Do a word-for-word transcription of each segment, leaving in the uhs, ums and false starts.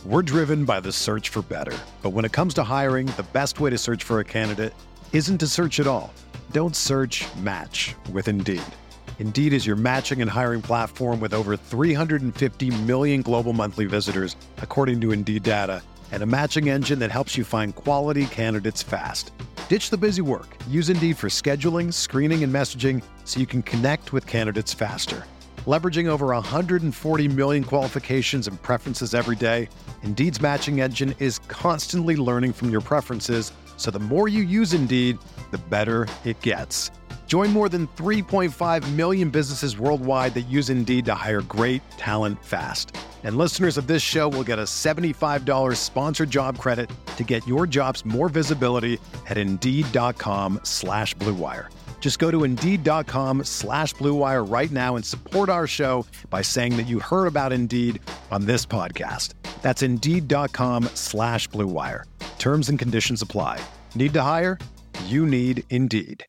We're driven by the search for better. But when it comes to hiring, the best way to search for a candidate isn't to search at all. Don't search, match with Indeed. Indeed is your matching and hiring platform with over three hundred fifty million global monthly visitors, according to Indeed data, and a matching engine that helps you find quality candidates fast. Ditch the busy work. Use Indeed for scheduling, screening, and messaging so you can connect with candidates faster. Leveraging over one hundred forty million qualifications and preferences every day, Indeed's matching engine is constantly learning from your preferences, so the more you use Indeed, the better it gets. Join more than three point five million businesses worldwide that use Indeed to hire great talent fast. And listeners of this show will get a seventy-five dollars sponsored job credit to get your jobs more visibility at Indeed.com slash Blue Wire. Just go to Indeed.com slash Blue Wire right now and support our show by saying that you heard about Indeed on this podcast. That's Indeed.com slash Blue Wire. Terms and conditions apply. Need to hire? You need Indeed.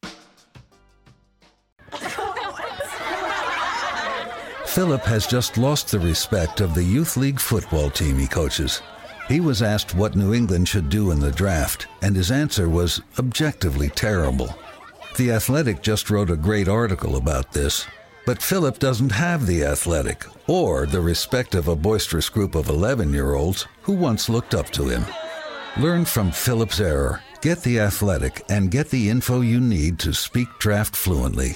Philip has just lost the respect of the youth league football team he coaches. He was asked what New England should do in the draft, and his answer was objectively terrible. The Athletic just wrote a great article about this, but Philip doesn't have The Athletic or the respect of a boisterous group of eleven-year-olds who once looked up to him. Learn from Philip's error, get The Athletic, and get the info you need to speak draft fluently.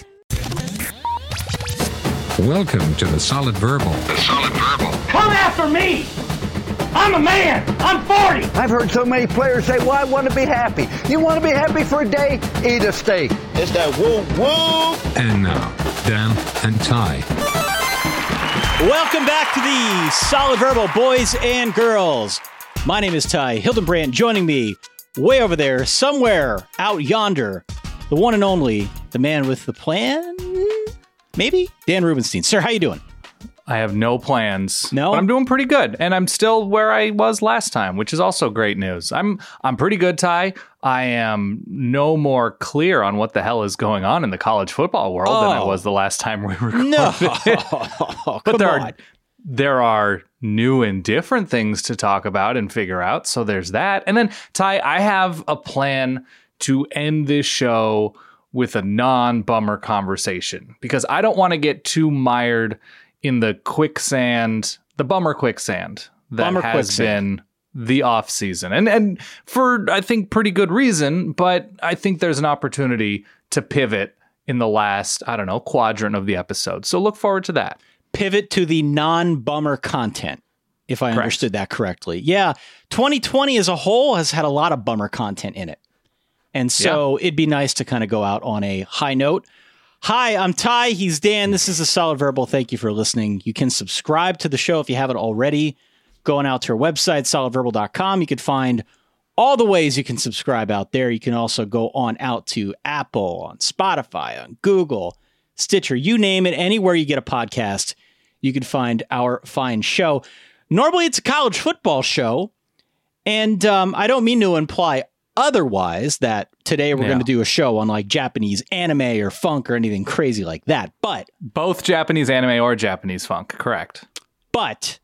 Welcome to the Solid Verbal. The Solid Verbal. Come after me! I'm a man! I'm forty! I've heard so many players say, well, I want to be happy. You want to be happy for a day? Eat a steak. It's that woo woo! And now, Dan and Ty. Welcome back to the Solid Verbal, boys and girls. My name is Ty Hildenbrand. Joining me way over there, somewhere out yonder, the one and only, the man with the plan? Maybe? Dan Rubenstein. Sir, how you doing? I have no plans. No? But I'm doing pretty good. And I'm still where I was last time, which is also great news. I'm I'm pretty good, Ty. I am no more clear on what the hell is going on in the college football world oh. than I was the last time we recorded. No. But Come there on. are there are new and different things to talk about and figure out. So there's that. And then, Ty, I have a plan to end this show with a non-bummer conversation, because I don't want to get too mired in the quicksand, the bummer quicksand that Bummer has quicksand. been the off season. And and for, I think, pretty good reason, but I think there's an opportunity to pivot in the last, I don't know, quadrant of the episode. So look forward to that. Pivot to the non-bummer content, if I Correct. understood that correctly. Yeah, twenty twenty as a whole has had a lot of bummer content in it. And so yeah. It'd be nice to kind of go out on a high note. Hi, I'm Ty. He's Dan. This is the Solid Verbal. Thank you for listening. You can subscribe to the show if you haven't already. Going out to our website, solid verbal dot com. You can find all the ways you can subscribe out there. You can also go on out to Apple, on Spotify, on Google, Stitcher, you name it. Anywhere you get a podcast, you can find our fine show. Normally, it's a college football show. And um, I don't mean to imply otherwise that today we're yeah. going to do a show on like Japanese anime or funk or anything crazy like that. But both Japanese anime or Japanese funk, correct. But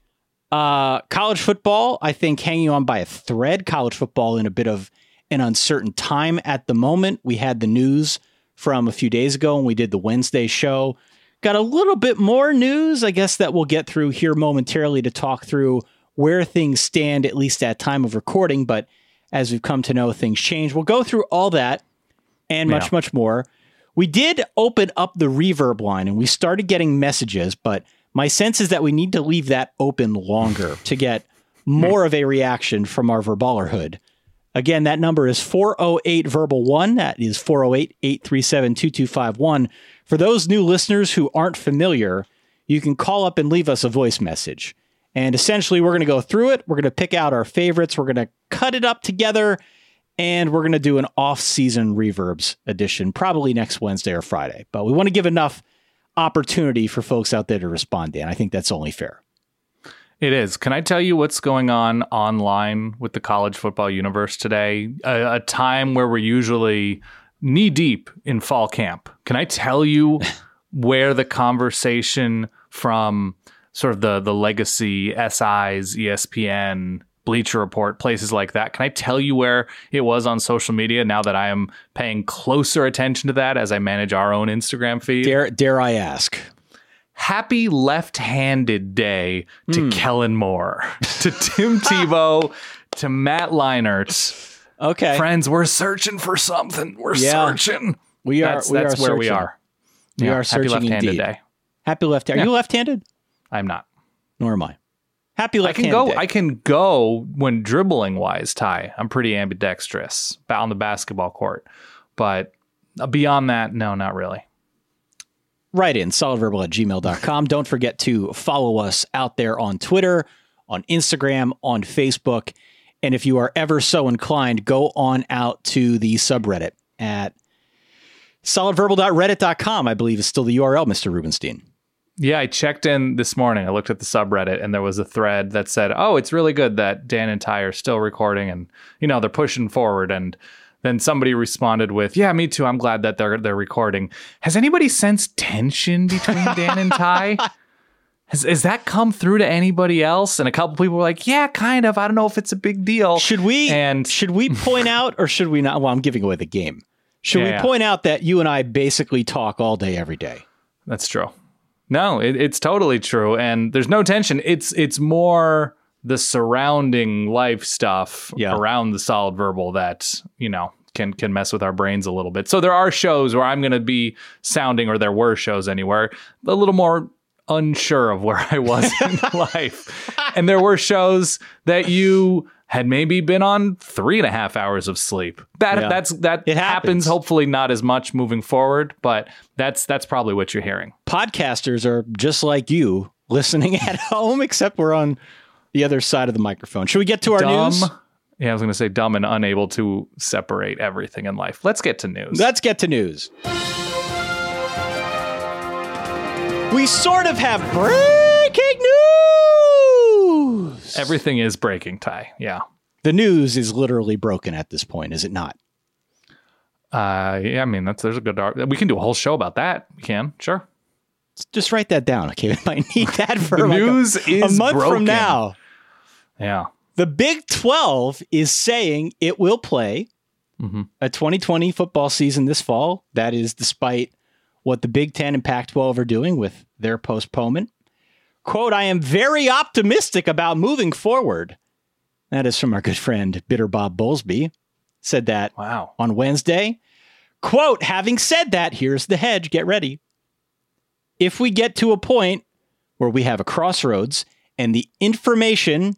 uh, college football, I think, hanging on by a thread. College football in a bit of an uncertain time at the moment. We had the news from a few days ago when we did the Wednesday show. Got a little bit more news, I guess, that we'll get through here momentarily to talk through where things stand, at least at time of recording. But as we've come to know, things change. We'll go through all that and much, yeah. much more. We did open up the reverb line and we started getting messages, but my sense is that we need to leave that open longer to get more of a reaction from our verballerhood. Again, that number is four oh eight verbal one. That is four oh eight, eight three seven, two two five one. For those new listeners who aren't familiar, you can call up and leave us a voice message. And essentially, we're going to go through it. We're going to pick out our favorites. We're going to cut it up together. And we're going to do an off-season reverbs edition, probably next Wednesday or Friday. But we want to give enough opportunity for folks out there to respond, Dan. I think that's only fair. It is. Can I tell you what's going on online with the college football universe today? A, a time where we're usually knee-deep in fall camp. Can I tell you where the conversation from sort of the the legacy S Is, E S P N, Bleacher Report, places like that. Can I tell you where it was on social media now that I am paying closer attention to that as I manage our own Instagram feed? Dare, dare I ask? Happy left-handed day to mm. Kellen Moore, to Tim Tebow, to Matt Leinart. Okay. Friends, we're searching for something. We're yeah. searching. We are. That's, we that's are where searching. we are. We yeah. are searching Happy left-handed indeed. day. Happy left-handed. Are yeah. you left-handed? I'm not. Nor am I. Happy I left-handed can go. day. I can go when dribbling wise, Ty. I'm pretty ambidextrous on the basketball court, but beyond that, no, not really. Write in solidverbal at gmail dot com. Don't forget to follow us out there on Twitter, on Instagram, on Facebook. And if you are ever so inclined, go on out to the subreddit at solid verbal dot reddit dot com, I believe is still the U R L, Mister Rubenstein. Yeah, I checked in this morning. I looked at the subreddit and there was a thread that said, oh, it's really good that Dan and Ty are still recording and, you know, they're pushing forward. And then somebody responded with, yeah, me too. I'm glad that they're they're recording. Has anybody sensed tension between Dan and Ty? Has, has that come through to anybody else? And a couple people were like, yeah, kind of. I don't know if it's a big deal. Should we and should we point out or should we not? Well, I'm giving away the game. Should yeah, we yeah. point out that you and I basically talk all day, every day? That's true. No, it, it's totally true. And there's no tension. It's it's more the surrounding life stuff yeah. around the solid verbal that, you know, can can mess with our brains a little bit. So there are shows where I'm going to be sounding, or there were shows anywhere, a little more unsure of where I was in life. And there were shows that you had maybe been on three and a half hours of sleep. That yeah. that's that it happens. happens. Hopefully not as much moving forward, but that's that's probably what you're hearing. Podcasters are just like you listening at home, except we're on the other side of the microphone. Should we get to our Dumb. news? Yeah, I was going to say dumb and unable to separate everything in life. Let's get to news. Let's get to news. We sort of have breaking news. Everything is breaking, Ty. Yeah. The news is literally broken at this point, is it not? Uh, yeah, I mean, that's there's a good art. We can do a whole show about that. We can, sure. Just write that down, okay? We might need that for the like news a, is a month broken. from now. Yeah. The Big twelve is saying it will play mm-hmm. a twenty twenty football season this fall. That is despite what the Big Ten and Pac twelve are doing with their postponement. Quote, I am very optimistic about moving forward. That is from our good friend, Bitter Bob Bowlesby. Said that wow. on Wednesday. Quote, having said that, here's the hedge. Get ready. If we get to a point where we have a crossroads and the information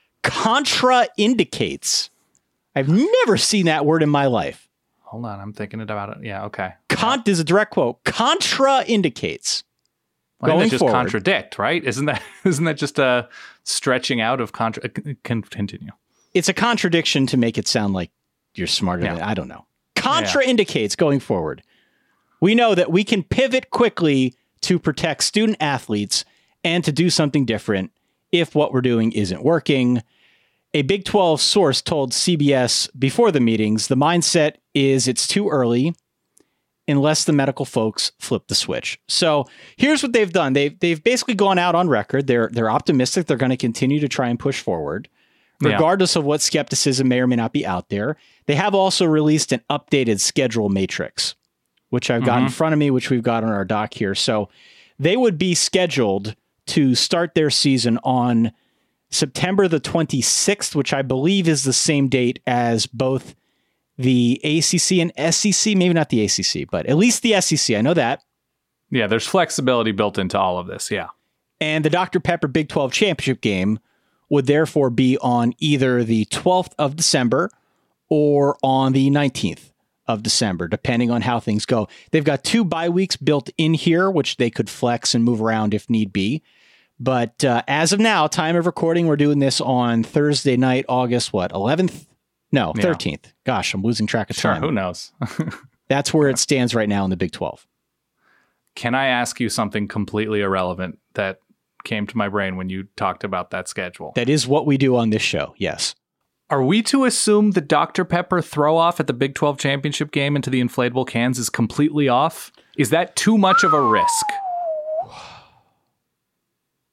contraindicates, I've never seen that word in my life. Hold on, I'm thinking about it. Yeah, okay. Con is a direct quote. Contraindicates. Well, going just forward. Contradict, right? Isn't that isn't that just a stretching out of contra? Can continue. It's a contradiction to make it sound like you're smarter yeah. than I don't know. Contraindicates going forward. We know that we can pivot quickly to protect student athletes and to do something different if what we're doing isn't working. A Big twelve source told C B S before the meetings, the mindset is it's too early unless the medical folks flip the switch. So here's what they've done. They've, they've basically gone out on record. They're, they're optimistic. They're going to continue to try and push forward, regardless yeah. of what skepticism may or may not be out there. They have also released an updated schedule matrix, which I've got mm-hmm. in front of me, which we've got on our doc here. So they would be scheduled to start their season on September the twenty-sixth, which I believe is the same date as both the A C C and S E C. Maybe not the A C C, but at least the S E C. I know that. Yeah, there's flexibility built into all of this. Yeah. And the Doctor Pepper Big twelve championship game would therefore be on either the twelfth of December or on the nineteenth of December, depending on how things go. They've got two bye weeks built in here, which they could flex and move around if need be. But uh, as of now, time of recording, we're doing this on Thursday night, August, what, eleventh? No, yeah. thirteenth. Gosh, I'm losing track of sure, time. Who knows? That's where it stands right now in the Big twelve. Can I ask you something completely irrelevant that came to my brain when you talked about that schedule? That is what we do on this show, yes. Are we to assume the Doctor Pepper throw-off at the Big twelve championship game into the inflatable cans is completely off? Is that too much of a risk?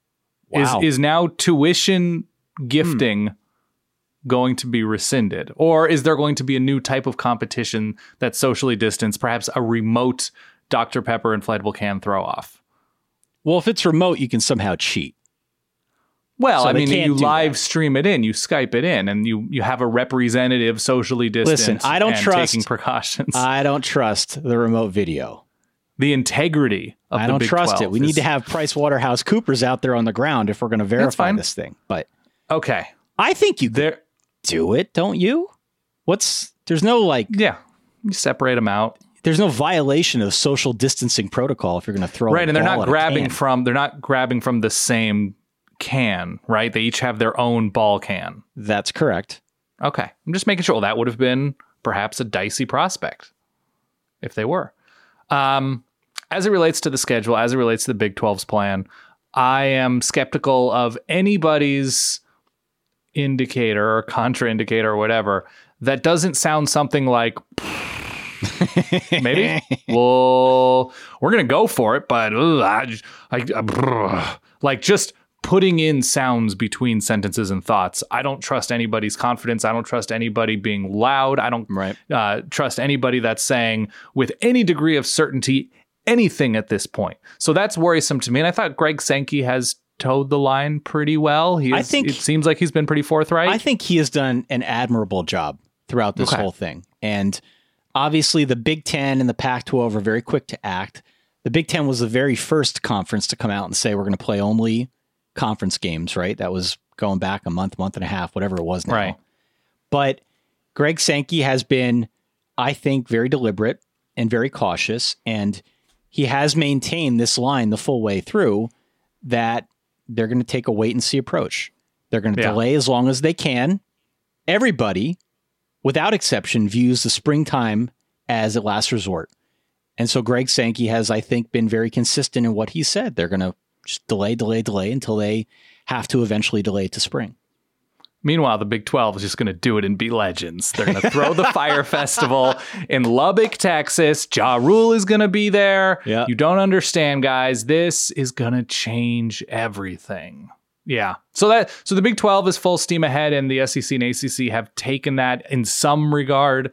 Wow. Is is now tuition gifting hmm. going to be rescinded? Or is there going to be a new type of competition that's socially distanced, perhaps a remote Doctor Pepper inflatable can throw off? Well, if it's remote, you can somehow cheat. Well, so I mean, you live that. stream it in, you Skype it in, and you, you have a representative socially distanced Listen, I don't and trust, taking precautions. I don't trust the remote video. The integrity of I the don't Big trust twelve it. We is, need to have PricewaterhouseCoopers out there on the ground if we're going to verify this thing. But okay, I think you there do it, don't you? What's there's no like yeah, you separate them out. There's no violation of social distancing protocol if you're going to throw right, a and they're ball not at a grabbing can. from they're not grabbing from the same can, right? They each have their own ball can. That's correct. Okay, I'm just making sure. Well, that would have been perhaps a dicey prospect if they were. Um, as it relates to the schedule, as it relates to the Big twelve's plan, I am skeptical of anybody's indicator or contraindicator or whatever that doesn't sound something like maybe well we're gonna go for it, but ugh, I, I, I, like just putting in sounds between sentences and thoughts. I don't trust anybody's confidence. I don't trust anybody being loud. I don't right. uh, trust anybody that's saying with any degree of certainty anything at this point. So that's worrisome to me. And I thought Greg Sankey has towed the line pretty well. He is, I think it seems like he's been pretty forthright. I think he has done an admirable job throughout this okay. whole thing. And obviously the Big Ten and the Pac twelve are very quick to act. The Big Ten was the very first conference to come out and say we're going to play only conference games, right? That was going back a month, month and a half, whatever it was now. Right. But Greg Sankey has been, I think, very deliberate and very cautious, and he has maintained this line the full way through that they're going to take a wait and see approach. They're going to yeah. delay as long as they can. Everybody, without exception, views the springtime as a last resort. And so Greg Sankey has, I think, been very consistent in what he said. They're going to just delay, delay, delay until they have to eventually delay to spring. Meanwhile, the Big twelve is just going to do it and be legends. They're going to throw the Fire Festival in Lubbock, Texas. Ja Rule is going to be there. Yeah. You don't understand, guys. This is going to change everything. Yeah. So that so the Big twelve is full steam ahead, and the S E C and A C C have taken that in some regard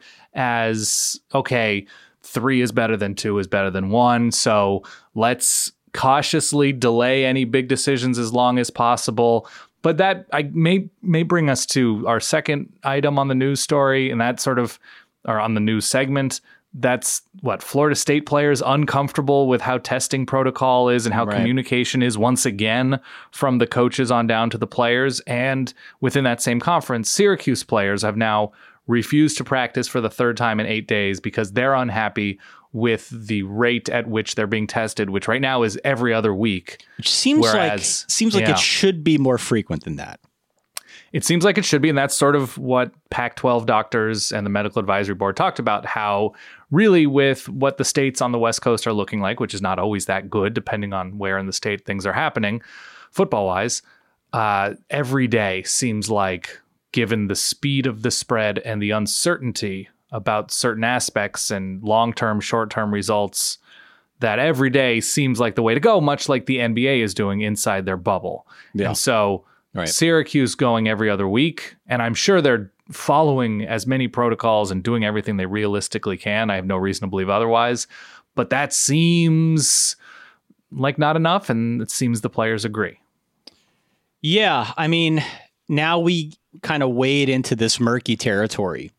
as, okay, three is better than two is better than one. So let's cautiously delay any big decisions as long as possible. But that I may may bring us to our second item on the news story, and that sort of, or on the news segment. That's what Florida State players uncomfortable with how testing protocol is and how right. communication is once again from the coaches on down to the players. And within that same conference, Syracuse players have now refused to practice for the third time in eight days because they're unhappy with the rate at which they're being tested, which right now is every other week. Which seems Whereas, like seems like yeah. it should be more frequent than that. It seems like it should be, and that's sort of what Pac twelve doctors and the medical advisory board talked about, how really with what the states on the West Coast are looking like, which is not always that good, depending on where in the state things are happening, football-wise, uh, every day seems like, given the speed of the spread and the uncertainty about certain aspects and long-term, short-term results, that every day seems like the way to go, much like the N B A is doing inside their bubble. Yeah. And so right. Syracuse going every other week, and I'm sure they're following as many protocols and doing everything they realistically can. I have no reason to believe otherwise. But that seems like not enough, and it seems the players agree. Yeah, I mean, now we kind of wade into this murky territory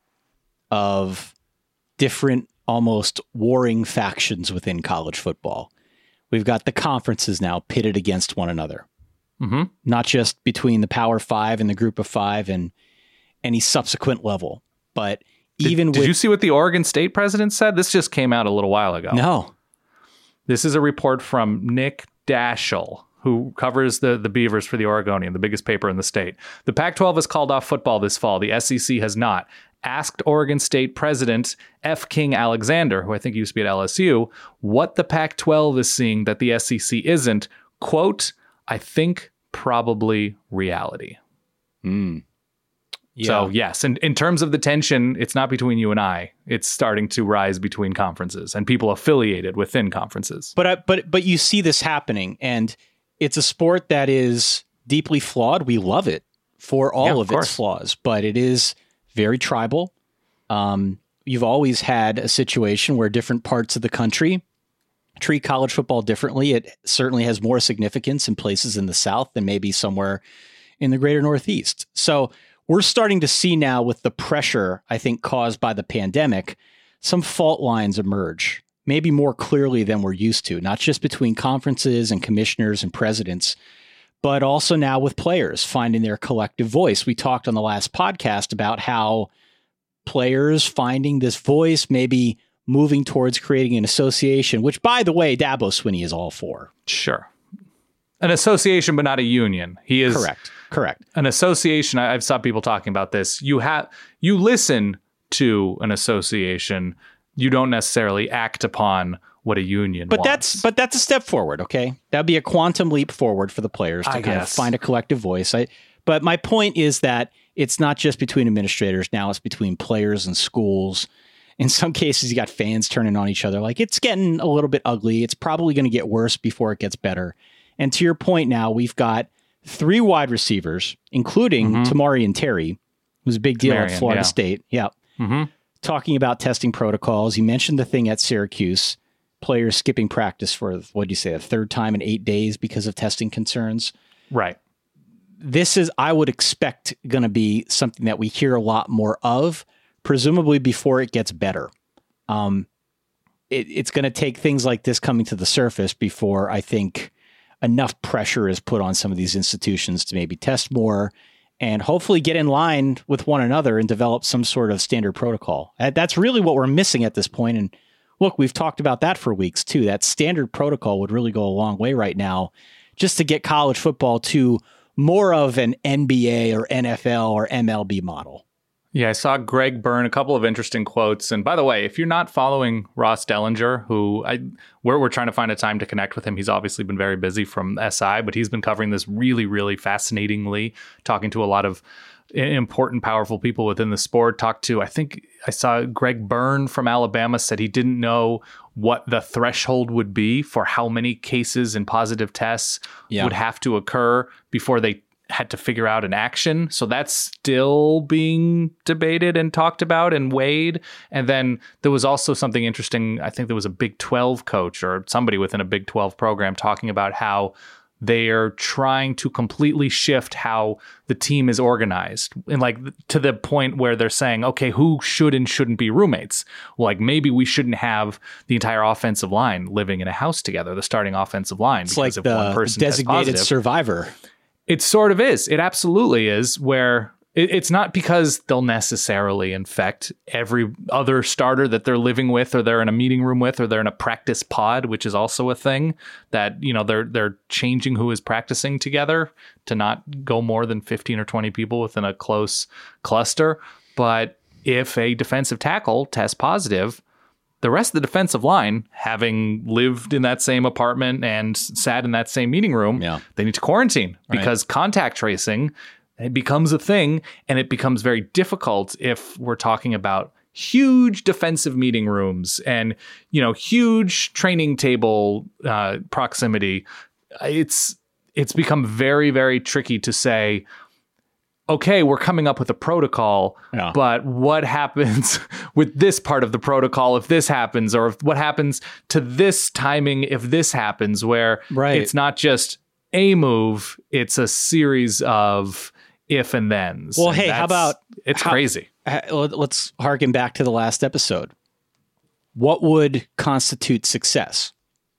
of different, almost warring factions within college football. We've got the conferences now pitted against one another. Mm-hmm. Not just between the Power Five and the Group of Five and any subsequent level, but did, even did with... you see what the Oregon State president said? This just came out a little while ago. No. This is a report from Nick Daschel, who covers the, the Beavers for the Oregonian, the biggest paper in the state. The Pac twelve has called off football this fall. The S E C has not. Asked Oregon State President F. King Alexander, who I think used to be at L S U, what the Pac twelve is seeing that the S E C isn't. Quote, I think probably reality. Mm. Yeah. So, yes, and in terms of the tension, it's not between you and I. It's starting to rise between conferences and people affiliated within conferences. But I, but but you see this happening, and it's a sport that is deeply flawed. We love it for all Yeah, of, of course. its flaws, but it is very tribal. Um, you've always had a situation where different parts of the country treat college football differently. It certainly has more significance in places in the South than maybe somewhere in the greater Northeast. So we're starting to see now, with the pressure, I think, caused by the pandemic, some fault lines emerge, maybe more clearly than we're used to, not just between conferences and commissioners and presidents, but also now with players finding their collective voice. We talked on the last podcast about how players finding this voice, maybe moving towards creating an association, which, by the way, Dabo Swinney is all for. Sure. An association, but not a union. He is correct. Correct. An association. I've saw people talking about this. You have you listen to an association. You don't necessarily act upon what a union but wants. that's but that's a step forward. Okay, that'd be a quantum leap forward for the players to I kind guess. of find a collective voice. I, but my point is that it's not just between administrators. Now it's between players and schools. In some cases, you got fans turning on each other. Like, it's getting a little bit ugly. It's probably going to get worse before it gets better. And to your point now, we've got three wide receivers, including mm-hmm. Tamari and Terry, who's a big deal Marion, at Florida yeah. State. Yeah. Mm-hmm. Talking about testing protocols. You mentioned the thing at Syracuse, players skipping practice for, what do you say, a third time in eight days because of testing concerns. Right. This is, I would expect, going to be something that we hear a lot more of, presumably before it gets better. Um, it, it's going to take things like this coming to the surface before I think enough pressure is put on some of these institutions to maybe test more and hopefully get in line with one another and develop some sort of standard protocol. That's really what we're missing at this point. And look, we've talked about that for weeks too. That standard protocol would really go a long way right now just to get college football to more of an N B A or N F L or M L B model. Yeah, I saw Greg Byrne, a couple of interesting quotes. And by the way, if you're not following Ross Dellinger, who I, we're, we're trying to find a time to connect with him. He's obviously been very busy from S I, but he's been covering this really, really fascinatingly, talking to a lot of important, powerful people within the sport. Talked to, I think I saw Greg Byrne from Alabama said he didn't know what the threshold would be for how many cases and positive tests yeah. would have to occur before they had to figure out an action. So that's still being debated and talked about and weighed. And then there was also something interesting. I think there was a Big twelve coach or somebody within a Big twelve program talking about how they are trying to completely shift how the team is organized, and like to the point where they're saying, okay, who should and shouldn't be roommates? Well, like maybe we shouldn't have the entire offensive line living in a house together, the starting offensive line. It's like the, the designated survivor. It sort of is. It absolutely is, where it, it's not because they'll necessarily infect every other starter that they're living with, or they're in a meeting room with, or they're in a practice pod, which is also a thing that, you know, they're they're changing who is practicing together to not go more than fifteen or twenty people within a close cluster. But if a defensive tackle tests positive, the rest of the defensive line, having lived in that same apartment and sat in that same meeting room, yeah. they need to quarantine right. because contact tracing, it becomes a thing, and it becomes very difficult if we're talking about huge defensive meeting rooms and, you know, huge training table uh, proximity. It's it's become very, very tricky to say, okay, we're coming up with a protocol, yeah. but what happens with this part of the protocol if this happens, or if, what happens to this timing if this happens, where right. it's not just a move, it's a series of if and thens. Well, and hey, how about... It's how, crazy. Let's harken back to the last episode. What would constitute success?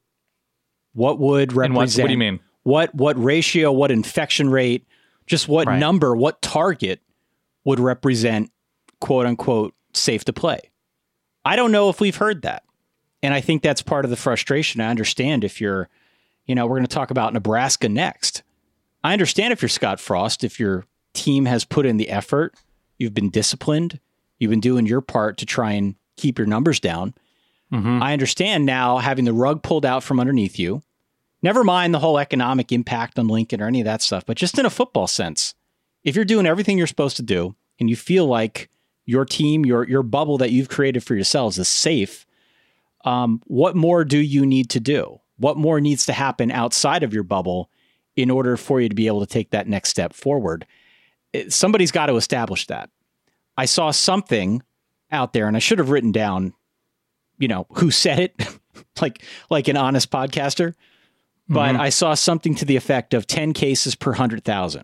What would represent... What, what do you mean? What, what ratio, what infection rate... Just what right. number, what target would represent, quote unquote, safe to play? I don't know if we've heard that. And I think that's part of the frustration. I understand if you're, you know, we're going to talk about Nebraska next. I understand if you're Scott Frost, if your team has put in the effort, you've been disciplined, you've been doing your part to try and keep your numbers down. Mm-hmm. I understand now having the rug pulled out from underneath you. Never mind the whole economic impact on Lincoln or any of that stuff, but just in a football sense, if you're doing everything you're supposed to do and you feel like your team, your your bubble that you've created for yourselves is safe, um, what more do you need to do? What more needs to happen outside of your bubble in order for you to be able to take that next step forward. It, somebody's got to establish that. I saw something out there, and I should have written down, you know, who said it, like like an honest podcaster. But mm-hmm. I saw something to the effect of ten cases per one hundred thousand.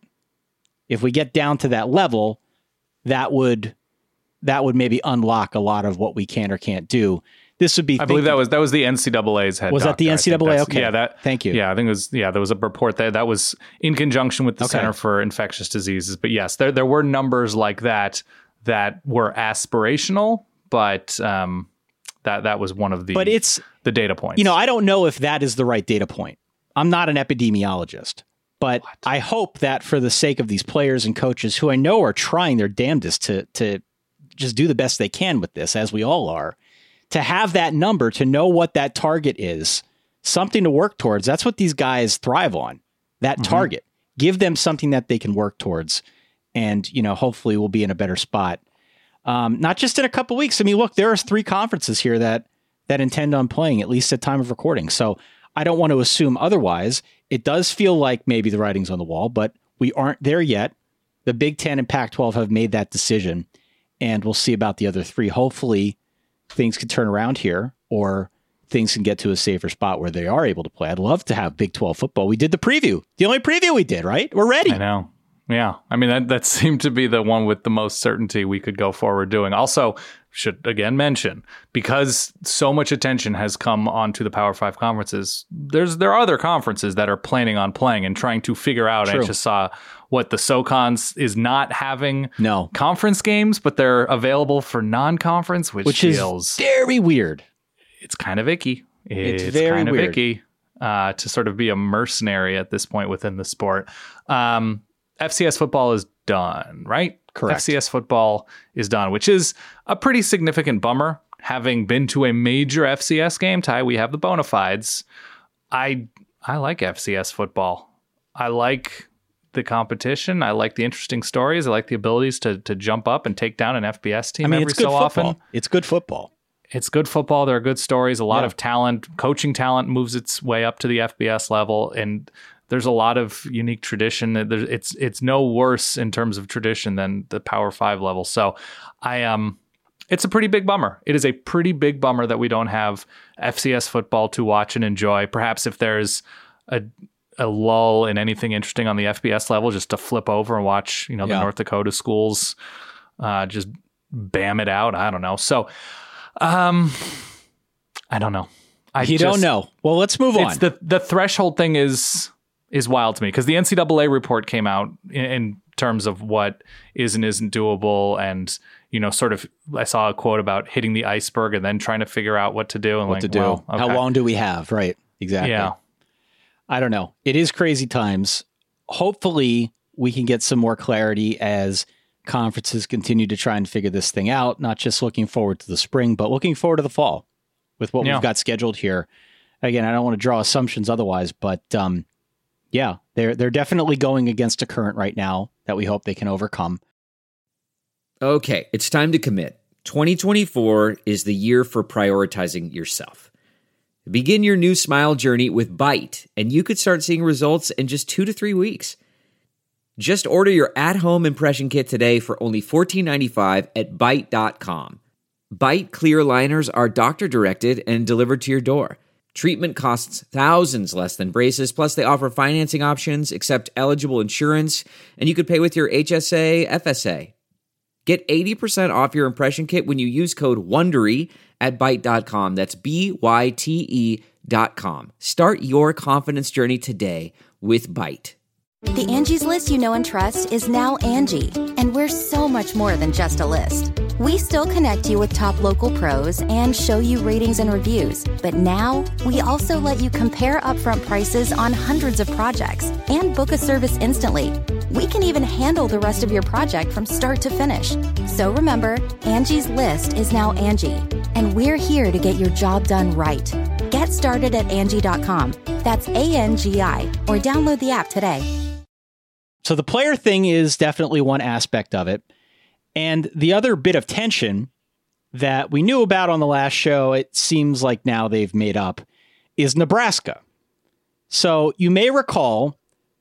If we get down to that level, that would that would maybe unlock a lot of what we can or can't do. This would be. I thinking, believe that was that was the N C double A's head. Was doctor. that the N C double A? Okay. Yeah. That. Thank you. Yeah, I think it was. Yeah, there was a report that that was in conjunction with the okay. Center for Infectious Diseases. But yes, there there were numbers like that that were aspirational, but um, that that was one of the. But it's the data points. You know, I don't know if that is the right data point. I'm not an epidemiologist, but what? I hope that for the sake of these players and coaches who I know are trying their damnedest to to just do the best they can with this, as we all are. To have that number, to know what that target is, something to work towards. That's what these guys thrive on, that mm-hmm. target. Give them something that they can work towards. And, you know, hopefully we'll be in a better spot. Um, not just in a couple weeks. I mean, look, there are three conferences here that that intend on playing, at least at time of recording. So I don't want to assume otherwise. It does feel like maybe the writing's on the wall, but we aren't there yet. The Big Ten and Pac twelve have made that decision, and we'll see about the other three. Hopefully things can turn around here, or things can get to a safer spot where they are able to play. I'd love to have Big twelve football. We did the preview, the only preview we did, right? We're ready. I know. Yeah. I mean, that, that seemed to be the one with the most certainty we could go forward doing. Also, should again mention, because so much attention has come onto the Power Five conferences, there's there are other conferences that are planning on playing and trying to figure out. True. I just saw what the SoCons is not having no conference games, but they're available for non-conference, which, which feels is very weird. It's kind of icky. It's, it's very kind of weird. icky uh, to sort of be a mercenary at this point within the sport. Um, F C S football is done, right? Correct. F C S football is done, which is a pretty significant bummer. Having been to a major F C S game, Ty, we have the bona fides. I I like F C S football. I like the competition. I like the interesting stories. I like the abilities to to jump up and take down an F B S team I mean, every it's good so football. often. It's good football. It's good football. There are good stories. A lot yeah. of talent. Coaching talent moves its way up to the F B S level, and there's a lot of unique tradition. It's it's no worse in terms of tradition than the Power Five level. So, I um, it's a pretty big bummer. It is a pretty big bummer that we don't have F C S football to watch and enjoy. Perhaps if there's a a lull in anything interesting on the F B S level, just to flip over and watch, you know, the yeah. North Dakota schools, uh, just bam it out. I don't know. So, um, I don't know. I you just, don't know. Well, let's move on. It's the the threshold thing is. is wild to me, because the N C double A report came out in, in terms of what is and isn't doable. And, you know, sort of, I saw a quote about hitting the iceberg and then trying to figure out what to do. And what like, to do. well, okay. How long do we have? Right. Exactly. Yeah. I don't know. It is crazy times. Hopefully we can get some more clarity as conferences continue to try and figure this thing out, not just looking forward to the spring, but looking forward to the fall with what yeah. we've got scheduled here. Again, I don't want to draw assumptions otherwise, but, um, yeah, they're they're definitely going against a current right now that we hope they can overcome. Okay, it's time to commit. twenty twenty-four is the year for prioritizing yourself. Begin your new smile journey with Byte, and you could start seeing results in just two to three weeks. Just order your at-home impression kit today for only fourteen ninety-five at byte dot com. Byte clear liners are doctor-directed and delivered to your door. Treatment costs thousands less than braces, plus they offer financing options, accept eligible insurance, and you could pay with your H S A, F S A. Get eighty percent off your impression kit when you use code WONDERY at byte dot com. That's B Y T E dot com. Start your confidence journey today with Byte. The Angie's List you know and trust is now Angie, and we're so much more than just a list. We still connect you with top local pros and show you ratings and reviews, but now we also let you compare upfront prices on hundreds of projects and book a service instantly. We can even handle the rest of your project from start to finish. So remember, Angie's List is now Angie, and we're here to get your job done right. Get started at Angie dot com. That's A N G I, or download the app today. So the player thing is definitely one aspect of it. And the other bit of tension that we knew about on the last show, it seems like now they've made up, is Nebraska. So you may recall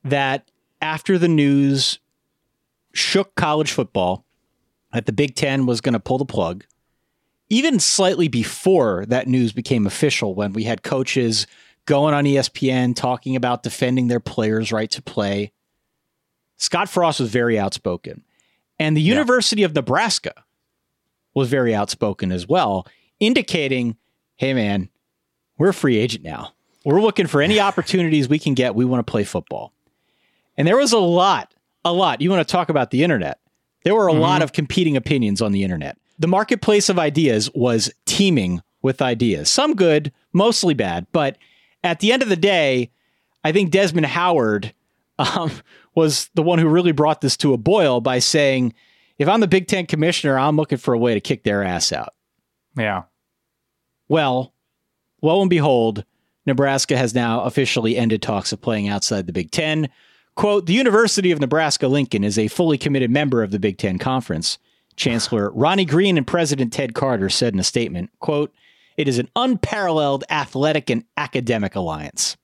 that after the news shook college football, that the Big Ten was going to pull the plug, even slightly before that news became official, when we had coaches going on E S P N talking about defending their players' right to play, Scott Frost was very outspoken. And the yeah. University of Nebraska was very outspoken as well, indicating, hey, man, we're a free agent now. We're looking for any opportunities we can get. We want to play football. And there was a lot, a lot. You want to talk about the internet. There were a mm-hmm. lot of competing opinions on the internet. The marketplace of ideas was teeming with ideas. Some good, mostly bad. But at the end of the day, I think Desmond Howard um, was the one who really brought this to a boil by saying, if I'm the Big Ten commissioner, I'm looking for a way to kick their ass out. Yeah. Well, lo and behold, Nebraska has now officially ended talks of playing outside the Big Ten. Quote, the University of Nebraska-Lincoln is a fully committed member of the Big Ten Conference. Chancellor Ronnie Green and President Ted Carter said in a statement, quote, it is an unparalleled athletic and academic alliance.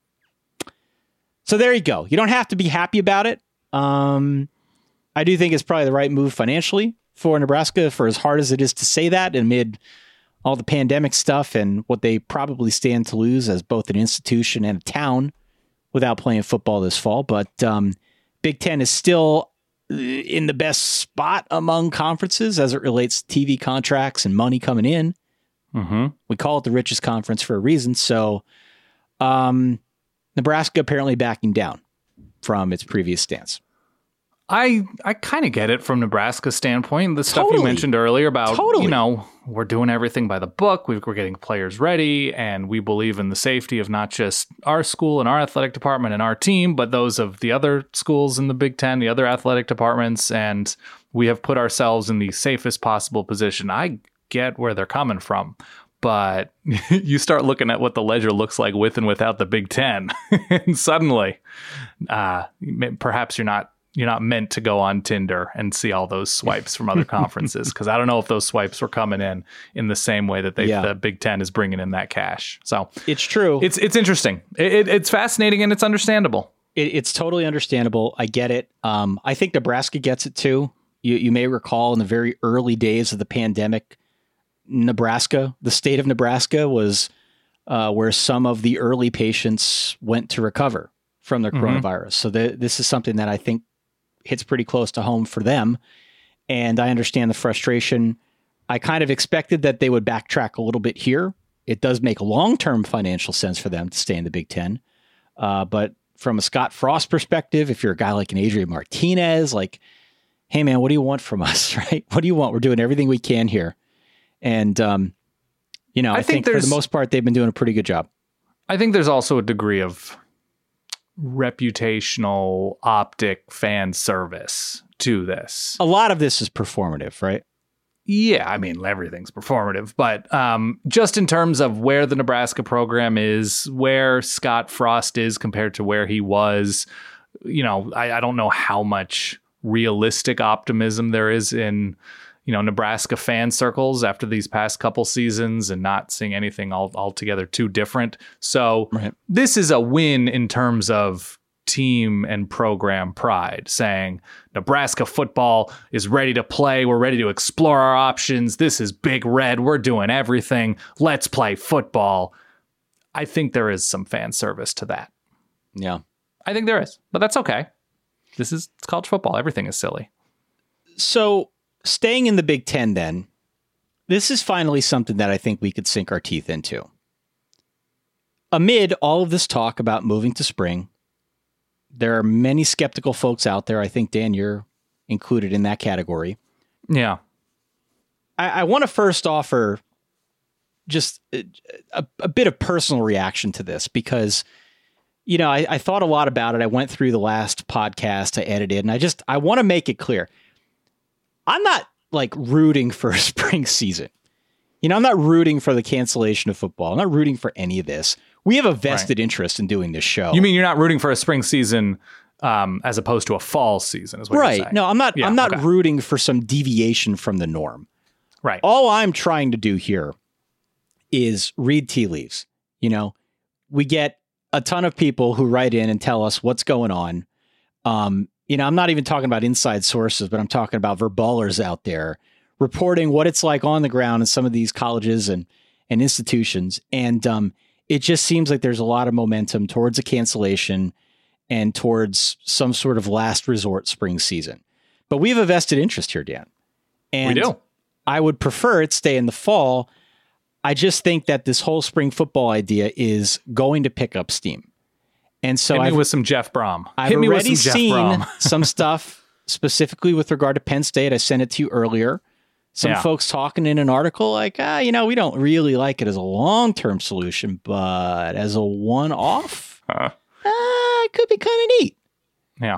So there you go. You don't have to be happy about it. Um, I do think it's probably the right move financially for Nebraska, for as hard as it is to say that amid all the pandemic stuff and what they probably stand to lose as both an institution and a town without playing football this fall. But um, Big Ten is still in the best spot among conferences as it relates to T V contracts and money coming in. Mm-hmm. We call it the richest conference for a reason. So um, Nebraska apparently backing down from its previous stance. I I kind of get it from Nebraska's standpoint. The stuff Totally. you mentioned earlier about, Totally. you know, we're doing everything by the book. We've, we're getting players ready, and we believe in the safety of not just our school and our athletic department and our team, but those of the other schools in the Big Ten, the other athletic departments, and we have put ourselves in the safest possible position. I get where they're coming from, but you start looking at what the ledger looks like with and without the Big Ten, and suddenly, uh, perhaps you're not You're not meant to go on Tinder and see all those swipes from other conferences, because I don't know if those swipes were coming in in the same way that they, yeah. the Big Ten is bringing in that cash. So it's true. It's it's interesting. It, it, it's fascinating and it's understandable. It, it's totally understandable. I get it. Um, I think Nebraska gets it too. You you may recall in the very early days of the pandemic, Nebraska, the state of Nebraska, was uh, where some of the early patients went to recover from their mm-hmm. coronavirus. So the, this is something that I think hits pretty close to home for them. And I understand the frustration. I kind of expected that they would backtrack a little bit here. It does make long-term financial sense for them to stay in the Big Ten. Uh, but from a Scott Frost perspective, if you're a guy like an Adrian Martinez, like, hey man, what do you want from us, right? What do you want? We're doing everything we can here. And, um, you know, I, I think, think for the most part, they've been doing a pretty good job. I think there's also a degree of reputational optic fan service to this. A lot of this is performative, right? Yeah, I mean, everything's performative, but um, just in terms of where the Nebraska program is, where Scott Frost is compared to where he was, you know, I, I don't know how much realistic optimism there is in, you know, Nebraska fan circles after these past couple seasons and not seeing anything all, altogether too different. So right. This is a win in terms of team and program pride, saying Nebraska football is ready to play. We're ready to explore our options. This is Big Red. We're doing everything. Let's play football. I think there is some fan service to that. Yeah, I think there is, but that's okay. This is it's college football. Everything is silly. So staying in the Big Ten, then, this is finally something that I think we could sink our teeth into. Amid all of this talk about moving to spring, there are many skeptical folks out there. I think, Dan, you're included in that category. Yeah. I, I want to first offer just a, a, a bit of personal reaction to this because, you know, I, I thought a lot about it. I went through the last podcast I edited, and I just, I want to make it clear. I'm not like rooting for a spring season. You know, I'm not rooting for the cancellation of football. I'm not rooting for any of this. We have a vested right. interest in doing this show. You mean you're not rooting for a spring season um, as opposed to a fall season, is what right. you're saying? No, I'm not. Yeah, I'm not okay. rooting for some deviation from the norm. Right. All I'm trying to do here is read tea leaves. You know, we get a ton of people who write in and tell us what's going on. Um, you know, I'm not even talking about inside sources, but I'm talking about verballers out there reporting what it's like on the ground in some of these colleges and, and institutions. And um, it just seems like there's a lot of momentum towards a cancellation and towards some sort of last resort spring season. But we have a vested interest here, Dan. And we do. I would prefer it stay in the fall. I just think that this whole spring football idea is going to pick up steam. And so Hit me I've, with some Jeff Brom. I've Hit me already with some seen Jeff Brom. some stuff specifically with regard to Penn State. I sent it to you earlier. Some Yeah. folks talking in an article like, ah, you know, we don't really like it as a long-term solution, but as a one-off, Uh, uh, it could be kind of neat. yeah.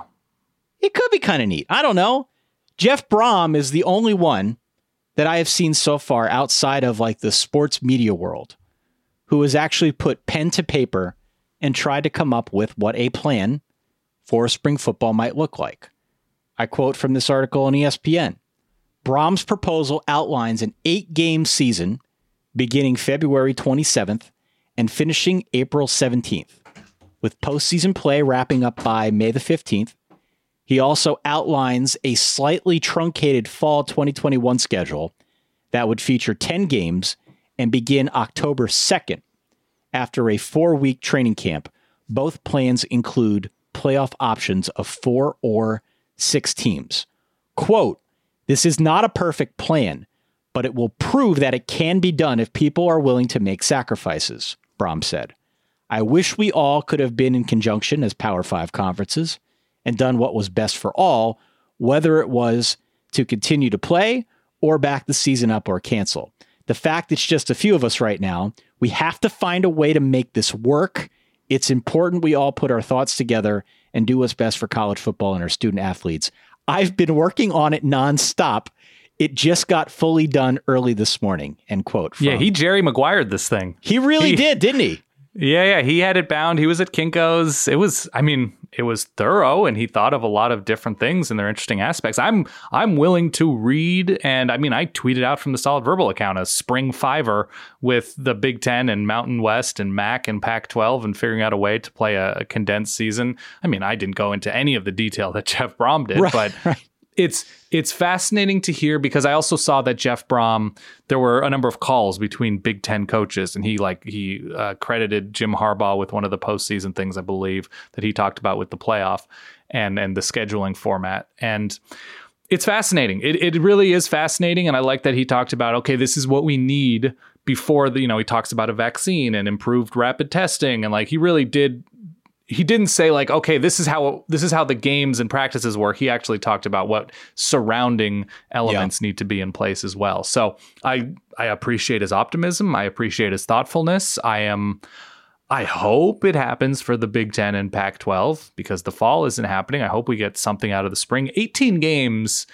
It could be kind of neat. I don't know. Jeff Brom is the only one that I have seen so far outside of like the sports media world who has actually put pen to paper and tried to come up with what a plan for spring football might look like. I quote from this article on E S P N. Brom's proposal outlines an eight-game season beginning February twenty-seventh and finishing April seventeenth, with postseason play wrapping up by May the fifteenth. He also outlines a slightly truncated fall twenty twenty-one schedule that would feature ten games and begin October second after a four-week training camp. Both plans include playoff options of four or six teams. Quote, "This is not a perfect plan, but it will prove that it can be done if people are willing to make sacrifices," Brom said. "I wish we all could have been in conjunction as Power Five conferences and done what was best for all, whether it was to continue to play or back the season up or cancel. The fact it's just a few of us right now, we have to find a way to make this work. It's important we all put our thoughts together and do what's best for college football and our student athletes. I've been working on it nonstop. It just got fully done early this morning," end quote. Yeah, he Jerry Maguired this thing. He really he, did, didn't he? Yeah, yeah. He had it bound. He was at Kinko's. It was, I mean, it was thorough, and he thought of a lot of different things and their interesting aspects. I'm I'm willing to read, and I mean, I tweeted out from the Solid Verbal account a spring fiver with the Big Ten and Mountain West and M A C and Pac twelve and figuring out a way to play a, a condensed season. I mean, I didn't go into any of the detail that Jeff Brom did, Right, but right. It's it's fascinating to hear because I also saw that Jeff Brom, there were a number of calls between Big Ten coaches, and he like he uh, credited Jim Harbaugh with one of the postseason things, I believe, that he talked about with the playoff and and the scheduling format. And it's fascinating. It it really is fascinating, and I like that he talked about, okay, this is what we need before the, you know, he talks about a vaccine and improved rapid testing, and like he really did. He didn't say like, okay, this is how this is how the games and practices work. He actually talked about what surrounding elements yeah. need to be in place as well. So I I appreciate his optimism. I appreciate his thoughtfulness. I am I hope it happens for the Big Ten and Pac twelve because the fall isn't happening. I hope we get something out of the spring. eighteen games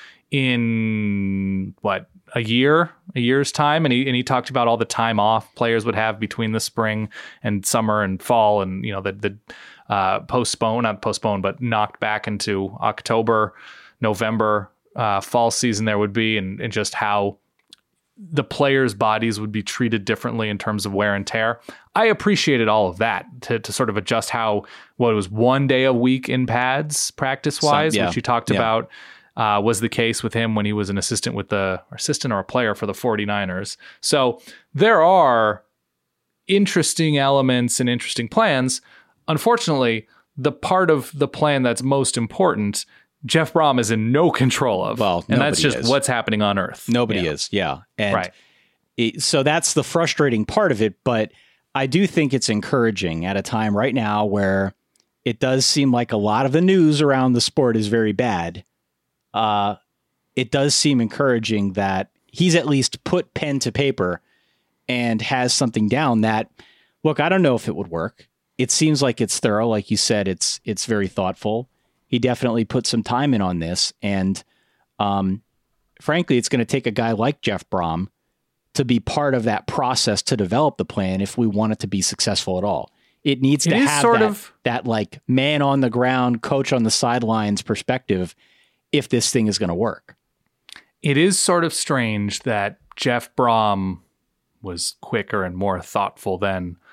in what, a year, a year's time. And he, and he talked about all the time off players would have between the spring and summer and fall. And, you know, the, the uh, postponed, not postponed, but knocked back into October, November, uh, fall season there would be, and, and just how the players' bodies would be treated differently in terms of wear and tear. I appreciated all of that to, to sort of adjust how, what it was one day a week in pads practice wise, yeah. which you talked yeah. about. Uh, was the case with him when he was an assistant with the or assistant or a player for the 49ers. So there are interesting elements and interesting plans. Unfortunately, the part of the plan that's most important, Jeff Brom is in no control of. Well, and that's just is. what's happening on Earth. Nobody yeah. is. Yeah. And right. it, so that's the frustrating part of it. But I do think it's encouraging at a time right now where it does seem like a lot of the news around the sport is very bad. Uh, it does seem encouraging that he's at least put pen to paper and has something down that, look, I don't know if it would work. It seems like it's thorough. Like you said, it's, it's very thoughtful. He definitely put some time in on this. And, um, frankly, it's going to take a guy like Jeff Brom to be part of that process to develop the plan if we want it to be successful at all. It needs it to have sort that, of that like man on the ground, coach on the sidelines perspective if this thing is going to work. It is sort of strange that Jeff Brom was quicker and more thoughtful than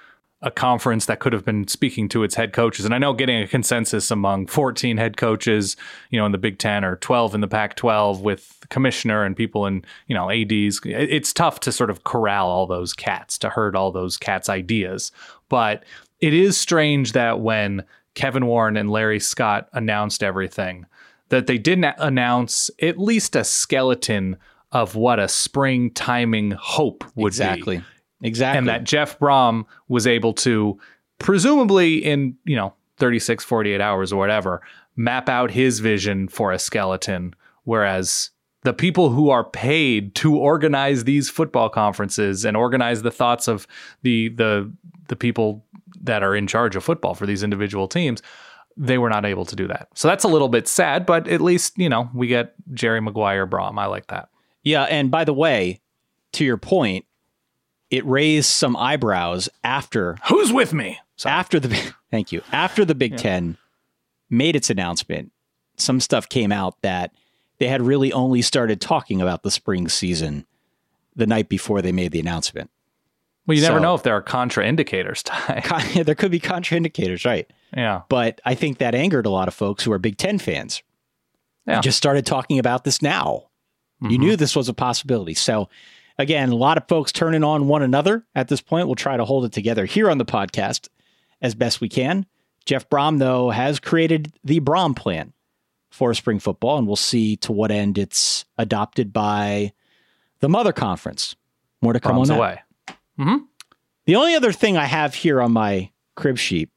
a conference that could have been speaking to its head coaches. And I know getting a consensus among fourteen head coaches, you know, in the Big Ten or twelve in the Pac twelve with the commissioner and people in, you know, A Ds, it's tough to sort of corral all those cats, to herd all those cats' ideas. But it is strange that when Kevin Warren and Larry Scott announced everything, that they didn't announce at least a skeleton of what a spring timing hope would exactly. be. Exactly. And that Jeff Brom was able to, presumably in, you know, thirty-six, forty-eight hours or whatever, map out his vision for a skeleton. Whereas the people who are paid to organize these football conferences and organize the thoughts of the the the people that are in charge of football for these individual teams, they were not able to do that. So that's a little bit sad, but at least, you know, we get Jerry Maguire Brom. I like that. Yeah. And by the way, to your point, it raised some eyebrows after who's with me Sorry. after the thank you after the Big yeah. Ten made its announcement. Some stuff came out that they had really only started talking about the spring season the night before they made the announcement. Well, you so, never know if there are contraindicators. Ty. There could be contraindicators, right? Yeah. But I think that angered a lot of folks who are Big Ten fans. Yeah. Just started talking about this now. Mm-hmm. You knew this was a possibility. So again, a lot of folks turning on one another at this point. We'll try to hold it together here on the podcast as best we can. Jeff Brom, though, has created the Brom plan for spring football, and we'll see to what end it's adopted by the mother conference. More to come Brom's on that. Away. Mm-hmm. The only other thing I have here on my crib sheet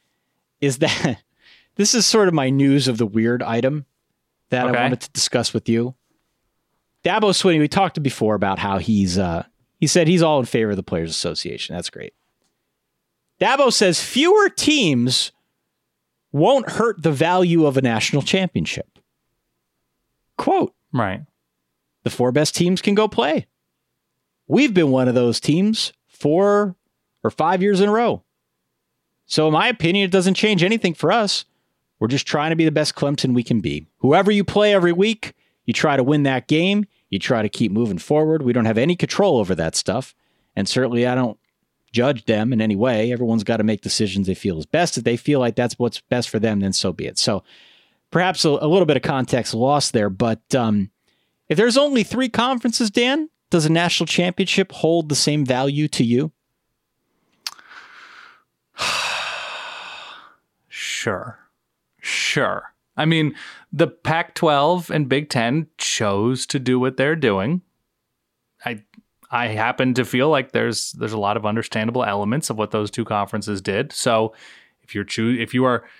is that this is sort of my news of the weird item that okay. I wanted to discuss with you. Dabo Swinney, we talked before about how he's, uh, he said he's all in favor of the Players Association. That's great. Dabo says fewer teams won't hurt the value of a national championship. Quote. Right. The four best teams can go play. We've been one of those teams four or five years in a row. So in my opinion, it doesn't change anything for us. We're just trying to be the best Clemson we can be. Whoever you play every week, you try to win that game. You try to keep moving forward. We don't have any control over that stuff. And certainly I don't judge them in any way. Everyone's got to make decisions they feel is best. If they feel like that's what's best for them, then so be it. So perhaps a, a little bit of context lost there. But um, if there's only three conferences, Dan, does a national championship hold the same value to you? Sure. Sure. I mean, the Pac twelve and Big Ten chose to do what they're doing. I I happen to feel like there's there's a lot of understandable elements of what those two conferences did. So if you're choo- if you are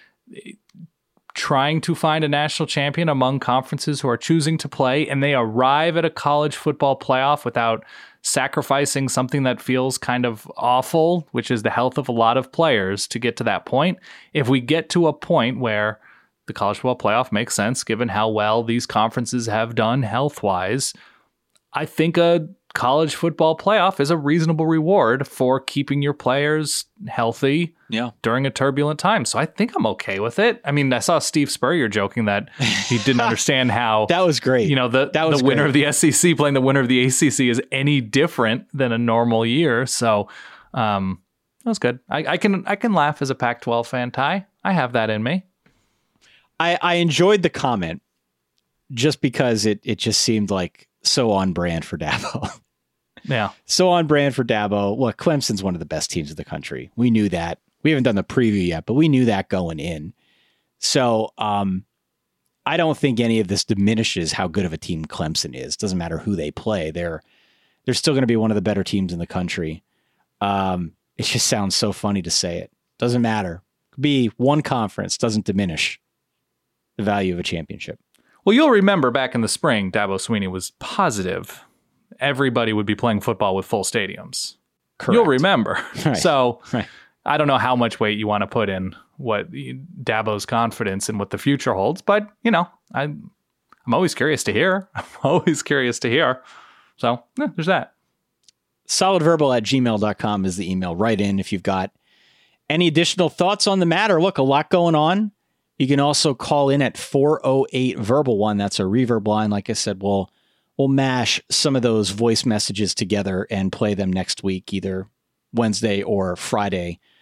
trying to find a national champion among conferences who are choosing to play and they arrive at a college football playoff without sacrificing something that feels kind of awful, which is the health of a lot of players to get to that point. If we get to a point where the college football playoff makes sense, given how well these conferences have done health-wise, I think a college football playoff is a reasonable reward for keeping your players healthy yeah. during a turbulent time. So I think I'm okay with it. I mean, I saw Steve Spurrier joking that he didn't understand how that was great. You know, the, that was the winner great. of the S E C playing the winner of the A C C is any different than a normal year. So um, that was good. I, I can I can laugh as a Pac twelve fan, Ty. I have that in me. I, I enjoyed the comment just because it it just seemed like so on brand for Dabo. Yeah. So on brand for Dabo. Look, Clemson's one of the best teams in the country. We knew that. We haven't done the preview yet, but we knew that going in. So um, I don't think any of this diminishes how good of a team Clemson is. Doesn't matter who they play. They're they're still going to be one of the better teams in the country. Um, it just sounds so funny to say it. Doesn't matter. Could be one conference. Doesn't diminish the value of a championship. Well, you'll remember back in the spring, Dabo Swinney was positive everybody would be playing football with full stadiums. Correct. You'll remember. Right. So right. I don't know how much weight you want to put in what Dabo's confidence in what the future holds, but you know, I, I'm always curious to hear. I'm always curious to hear. So yeah, there's that. solidverbal at gmail dot com is the email. Write in if you've got any additional thoughts on the matter. Look, a lot going on. You can also call in at four oh eight verbal one. That's a reverb line. Like I said, we'll we'll mash some of those voice messages together and play them next week, either Wednesday or Friday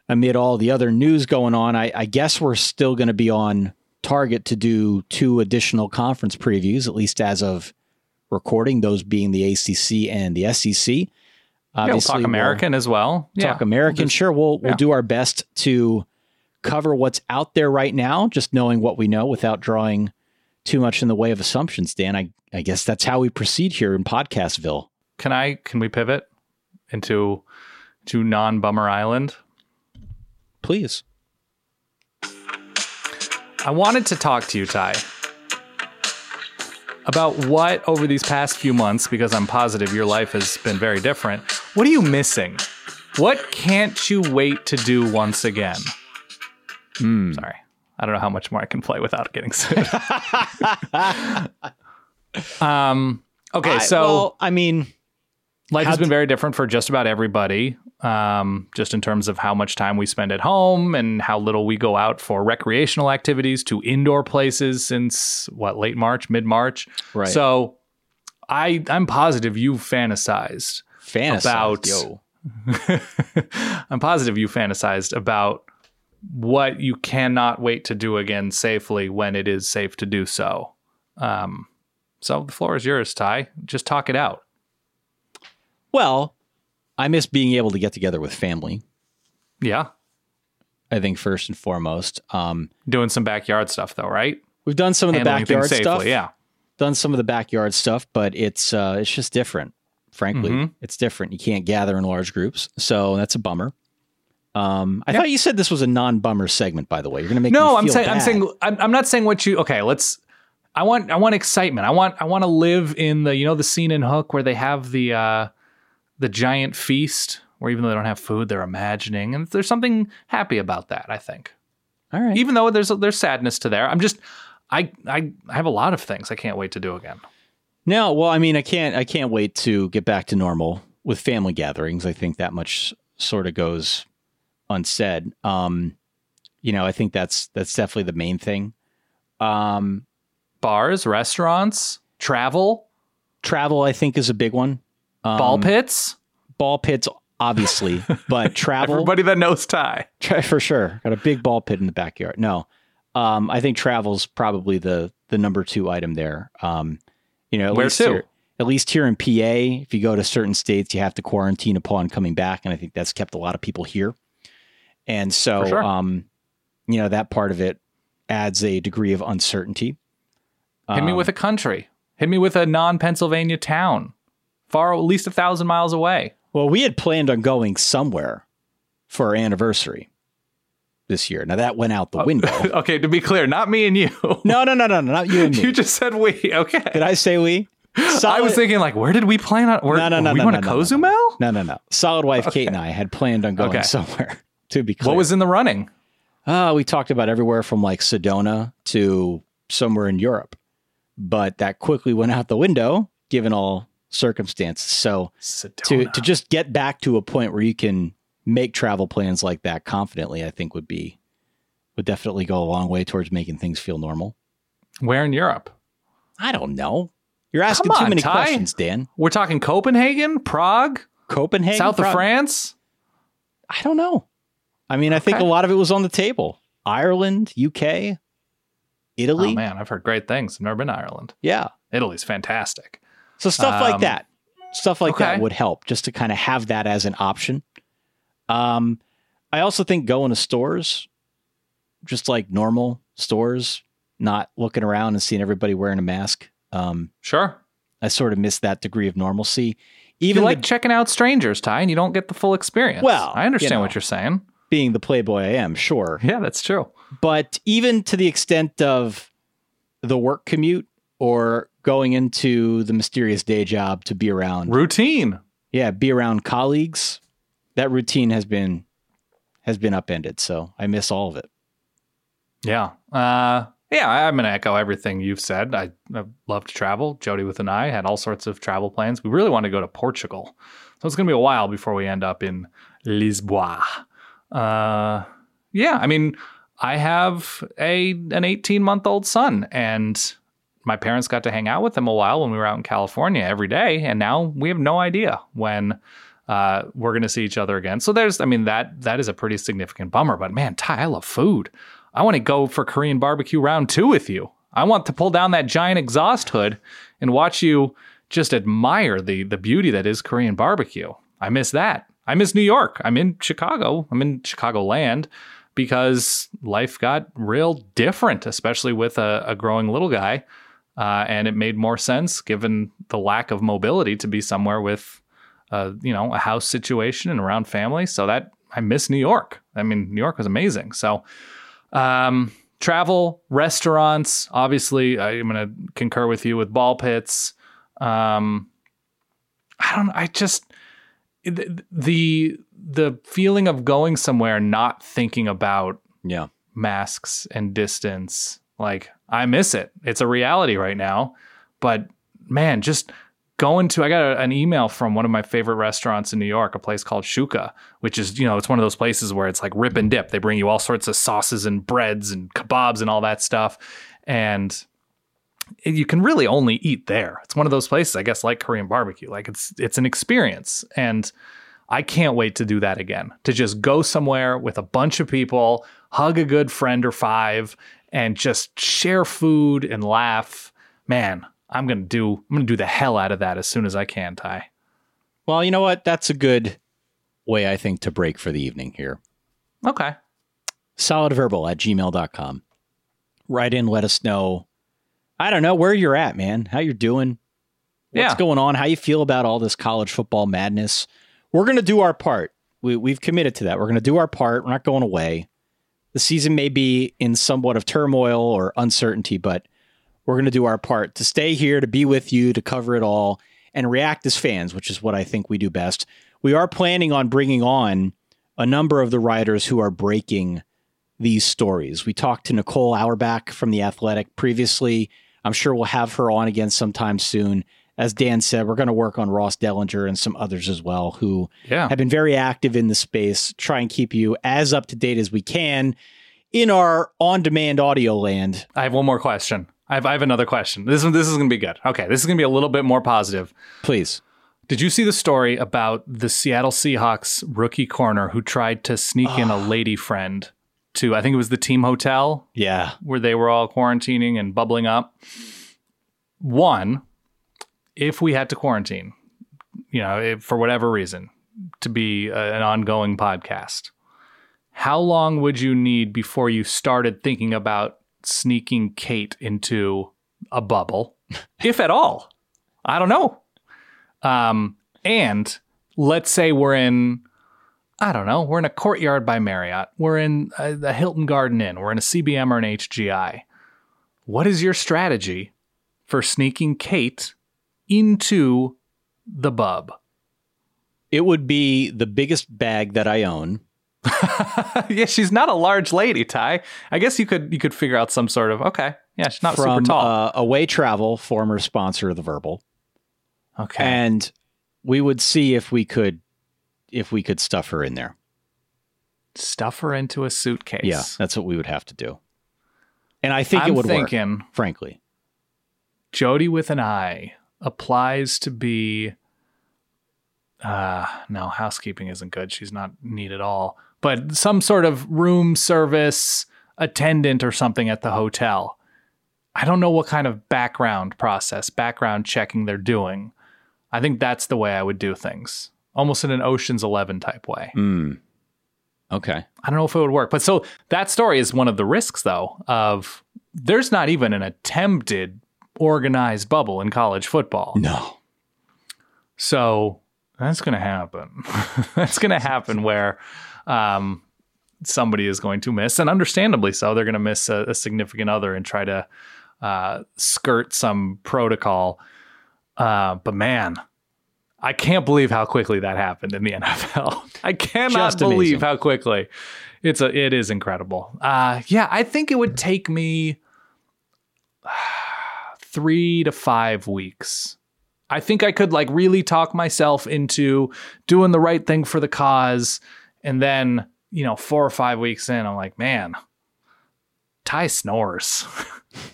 amid all the other news going on, I, I guess we're still going to be on target to do two additional conference previews, at least as of recording, those being the A C C and the S E C. Yeah, we'll talk American we'll as well. Talk yeah. American. We'll just, sure. We'll, we'll yeah. do our best to cover what's out there right now, just knowing what we know without drawing too much in the way of assumptions. Dan, I, I guess that's how we proceed here in Podcastville. Can I, can we pivot into, to non-Bummer Island? Please. I wanted to talk to you, Ty, about what over these past few months, because I'm positive your life has been very different. What are you missing? What can't you wait to do once again? Mm. Sorry. I don't know how much more I can play without getting sued. um, okay, I, so well, I mean, life has been very different for just about everybody. Um, just in terms of how much time we spend at home and how little we go out for recreational activities to indoor places since what, late March, mid March. Right. So I, I'm positive you fantasized, fantasized about, yo. I'm positive you fantasized about what you cannot wait to do again safely when it is safe to do so. Um, so the floor is yours, Ty. Just talk it out. Well, I miss being able to get together with family. Yeah. I think first and foremost. Um, Doing some backyard stuff, though, right? We've done some of the Handling backyard things stuff. safely, yeah. Done some of the backyard stuff, but it's uh, it's just different. Frankly, Mhm. it's different. You can't gather in large groups, so that's a bummer. Um, I Yeah. thought you said this was a non-bummer segment. By the way, you're going to make No, me I'm feel saying I'm bad. saying I'm, I'm not saying what you. Okay, let's. I want I want excitement. I want I want to live in the you know the scene in Hook where they have the uh, the giant feast where even though they don't have food, they're imagining, and there's something happy about that. I think. All right. Even though there's there's sadness to there, I'm just I I I have a lot of things I can't wait to do again. No, well, I mean, I can't. I can't wait to get back to normal with family gatherings. I think that much sort of goes unsaid. Um, you know, I think that's that's definitely the main thing. Um, Bars, restaurants, travel, travel, I think, is a big one. Um, ball pits, ball pits, obviously, but travel. Everybody that knows Ty, tra- for sure, got a big ball pit in the backyard. No, um, I think travel's probably the the number two item there. Um, you know, at Where least to? Here, at least here in P A, if you go to certain states, you have to quarantine upon coming back, and I think that's kept a lot of people here. And so, For sure. um, you know, that part of it adds a degree of uncertainty. hit me Um, with a country, hit me with a non-Pennsylvania town, far at least a thousand miles away. Well, we had planned on going somewhere for our anniversary this year. Now that went out the window. Okay, to be clear, not me and you. No, no, no, no, no, not you and me. You just said we. Okay. Did I say we? I Solid- was thinking, like, where did we plan on? Where, No, no, no, we no, went no, to no, no, Cozumel? No, no, no. Solid Wife Kate and I had planned on going Okay. somewhere, to be clear. What was in the running? Uh, we talked about everywhere from like Sedona to somewhere in Europe. But that quickly went out the window, given all circumstances. So to, Sedona. to just get back to a point where you can make travel plans like that confidently, I think would be would definitely go a long way towards making things feel normal. Where in Europe? I don't know. You're asking Come too on, many Ty. questions, Dan. We're talking Copenhagen, Prague, Copenhagen, south of Prague? France. I don't know. I mean, I think Okay. a lot of it was on the table. Ireland, U K, Italy. Oh man, I've heard great things. I've never been to Ireland. Yeah. Italy's fantastic. So stuff like Um, that, stuff like that okay. would help just to kind of have that as an option. Um, I also think going to stores, just like normal stores, not looking around and seeing everybody wearing a mask. Um, Sure. I sort of miss that degree of normalcy. You Even like the- checking out strangers, Ty, and you don't get the full experience. Well, I understand you know. what you're saying. being the playboy I am, sure. Yeah, that's true. But even to the extent of the work commute or going into the mysterious day job to be around Routine. yeah, be around colleagues, that routine has been has been upended. So I miss all of it. Yeah. Uh, yeah, I- I'm going to echo everything you've said. I, I love to travel. Jody with and I had all sorts of travel plans. We really want to go to Portugal. So it's going to be a while before we end up in Lisboa. Uh, yeah, I mean, I have a an eighteen-month-old son, and my parents got to hang out with him a while when we were out in California every day, and now we have no idea when uh, we're going to see each other again. So there's, I mean, that that is a pretty significant bummer. But man, Ty, I love food. I want to go for Korean barbecue round two with you. I want to pull down that giant exhaust hood and watch you just admire the the beauty that is Korean barbecue. I miss that. I miss New York. I'm in Chicago. I'm in Chicagoland because life got real different, especially with a, a growing little guy. Uh, and it made more sense, given the lack of mobility, to be somewhere with, uh, you know, a house situation and around family. So that I miss New York. I mean, New York was amazing. So um, travel, restaurants, obviously, I'm going to concur with you with ball pits. Um, I don't know. I just... the the feeling of going somewhere not thinking about yeah masks and distance, like I miss it. It's a reality right now, but man, just going to, I got a, an email from one of my favorite restaurants in New York, a place called Shuka, which is, you know, it's one of those places where it's like rip and dip. They bring you all sorts of sauces and breads and kebabs and all that stuff, and you can really only eat there. It's one of those places, I guess, like Korean barbecue. Like it's it's an experience, and I can't wait to do that again. To just go somewhere with a bunch of people, hug a good friend or five, and just share food and laugh. Man, I'm gonna do I'm gonna do the hell out of that as soon as I can, Ty. Well, you know what? That's a good way, I think, to break for the evening here. Okay. solidverbal at gmail dot com. Write in, let us know. I don't know where you're at, man. How you're doing? What's yeah. going on? How you feel about all this college football madness? We're going to do our part. We, we've committed to that. We're going to do our part. We're not going away. The season may be in somewhat of turmoil or uncertainty, but we're going to do our part to stay here, to be with you, to cover it all, and react as fans, which is what I think we do best. We are planning on bringing on a number of the writers who are breaking these stories. We talked to Nicole Auerbach from The Athletic previously. I'm sure we'll have her on again sometime soon. As Dan said, we're going to work on Ross Dellinger and some others as well who yeah. have been very active in the space, try and keep you as up to date as we can in our on-demand audio land. I have one more question. I have, I have another question. This one, this is going to be good. Okay, this is going to be a little bit more positive. Please. Did you see the story about the Seattle Seahawks rookie corner who tried to sneak in a lady friend to, I think it was the team hotel? Yeah. Where they were all quarantining and bubbling up. One, if we had to quarantine, you know, if, for whatever reason, to be a, an ongoing podcast, how long would you need before you started thinking about sneaking Kate into a bubble, if at all? I don't know. Um, and let's say we're in, I don't know, we're in a Courtyard by Marriott. We're in a, a Hilton Garden Inn. We're in a C B M or an H G I. What is your strategy for sneaking Kate into the bub? It would be the biggest bag that I own. Yeah, she's not a large lady, Ty. I guess you could you could figure out some sort of, okay, yeah, she's not From, super tall. Uh, Away Travel, former sponsor of the Verbal. Okay. And we would see if we could if we could stuff her in there. Stuff her into a suitcase. Yeah, that's what we would have to do. And I think I'm it would thinking, work, frankly. Jody with an I applies to be, uh, no, housekeeping isn't good. She's not neat at all. But some sort of room service attendant or something at the hotel. I don't know what kind of background process, background checking they're doing. I think that's the way I would do things. Almost in an Ocean's Eleven type way. Mm. Okay. I don't know if it would work. But so that story is one of the risks, though, of there's not even an attempted organized bubble in college football. No. So that's going to happen. That's going to happen where um, somebody is going to miss, and understandably so. They're going to miss a, a significant other and try to uh, skirt some protocol. Uh, but man, I can't believe how quickly that happened in the N F L. I cannot Just believe amazing. how quickly. It's a, it is incredible. Uh, yeah, I think it would take me three to five weeks. I think I could like really talk myself into doing the right thing for the cause. And then, you know, four or five weeks in, I'm like, man, Ty snores.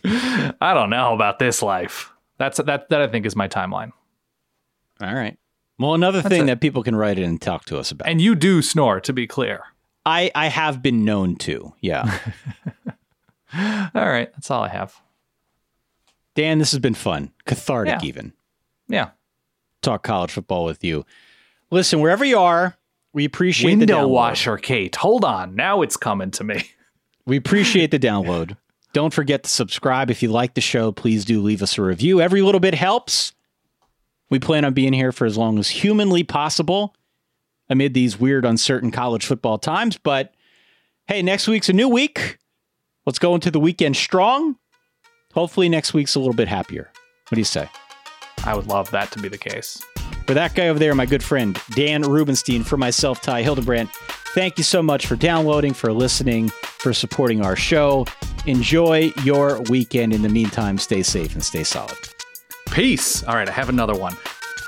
I don't know about this life. That's that, that I think is my timeline. All right. Well, another That's thing it. that people can write in and talk to us about. And you do snore, to be clear. I, I have been known to, yeah. All right, that's all I have. Dan, this has been fun. Cathartic, Yeah. even. Yeah. Talk college football with you. Listen, wherever you are, we appreciate the Window download. washer, Kate. Hold on. Now it's coming to me. We appreciate the download. Don't forget to subscribe. If you like the show, please do leave us a review. Every little bit helps. We plan on being here for as long as humanly possible amid these weird, uncertain college football times. But hey, next week's a new week. Let's go into the weekend strong. Hopefully next week's a little bit happier. What do you say? I would love that to be the case. For that guy over there, my good friend, Dan Rubenstein, for myself, Ty Hildebrand, thank you so much for downloading, for listening, for supporting our show. Enjoy your weekend. In the meantime, stay safe and stay solid. Peace. All right, I have another one.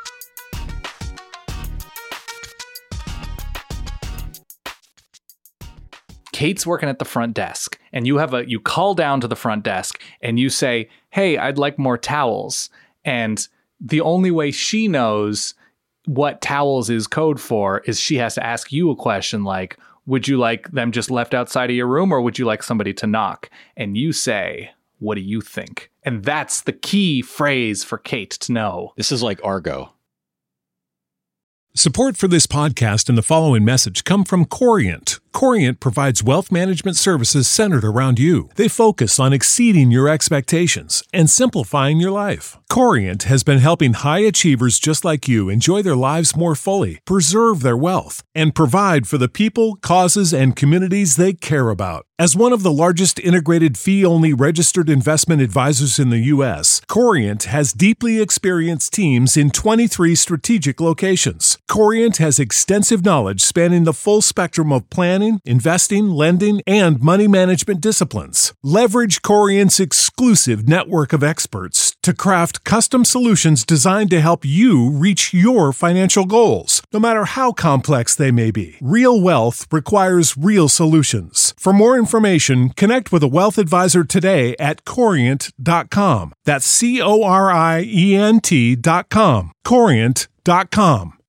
Kate's working at the front desk, and you have a you call down to the front desk and you say, "Hey, I'd like more towels." And the only way she knows what towels is code for is she has to ask you a question like, "Would you like them just left outside of your room, or would you like somebody to knock?" And you say, "What do you think?" And that's the key phrase for Kate to know. This is like Argo. Support for this podcast and the following message come from Corient. Corient provides wealth management services centered around you. They focus on exceeding your expectations and simplifying your life. Corient has been helping high achievers just like you enjoy their lives more fully, preserve their wealth, and provide for the people, causes, and communities they care about. As one of the largest integrated fee-only registered investment advisors in the U S, Corient has deeply experienced teams in twenty-three strategic locations. Corient has extensive knowledge spanning the full spectrum of planning, investing, lending, and money management disciplines. Leverage Corient's exclusive network of experts to craft custom solutions designed to help you reach your financial goals, no matter how complex they may be. Real wealth requires real solutions. For more information, connect with a wealth advisor today at corient dot com. That's C O R I E N T dot com. corient dot com.